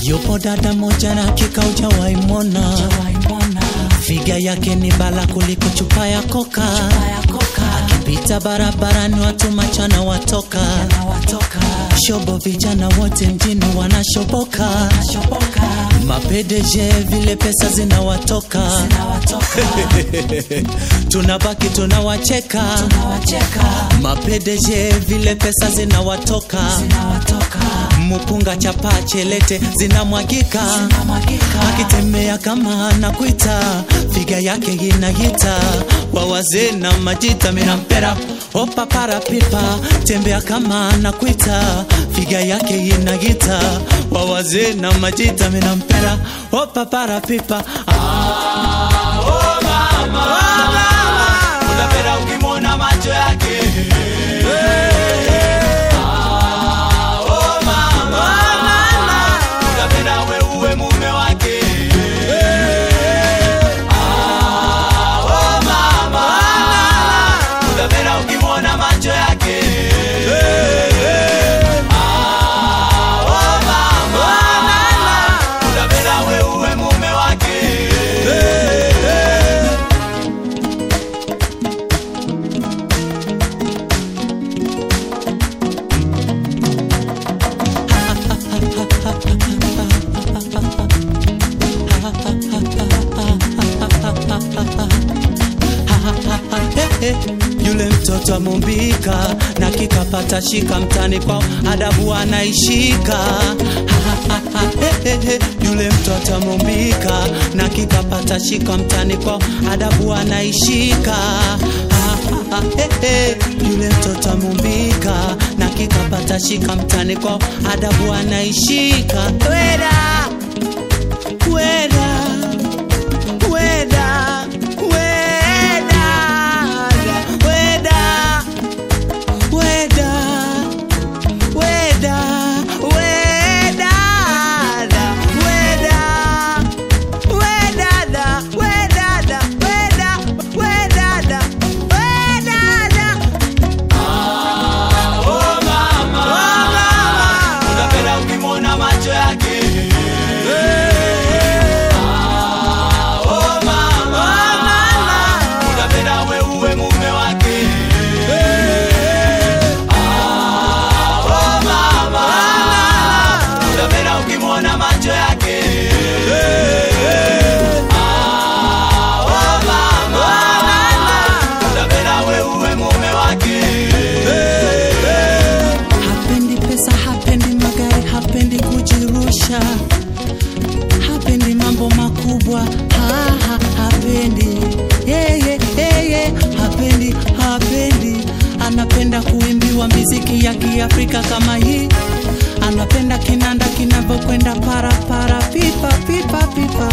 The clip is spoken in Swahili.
Yupo dada moja na hakika hujawahi muona, figa yake ni bala kuliko chupa ya koka. Akipita barabarani watu machana watoka. Shobo vijana wote mjini wanashoboka. Mapedeje vile pesa zinawatoka. Tunabaki tunawacheka. Mapedeje vile pesa zinawatoka. Mupunga chapa chelete zinamwagika. Akitemea kama anakuita, figa yake inagita. Wawazee na majita minampera opa para pipa. Tembea kama anakuita, figa yake inagita. Wawazee na majita minampera opa para pipa. Oh mama, unapenda ukimwona macho yake. Yule mtoto amumbika na kikapata shika mtani kwao adabu anaishika. Yule mtoto amumbika na kikapata shika mtani kwao adabu anaishika. Yule mtoto amumbika na kikapata shika mtani kwao adabu anaishika. Weda weda weda hapendi mambo makubwa. Hapendi hapendi. Anapenda kuimbiwa muziki ya Kiafrika kama hii. Anapenda kinanda kinavyokwenda para para pipa pipa pipa.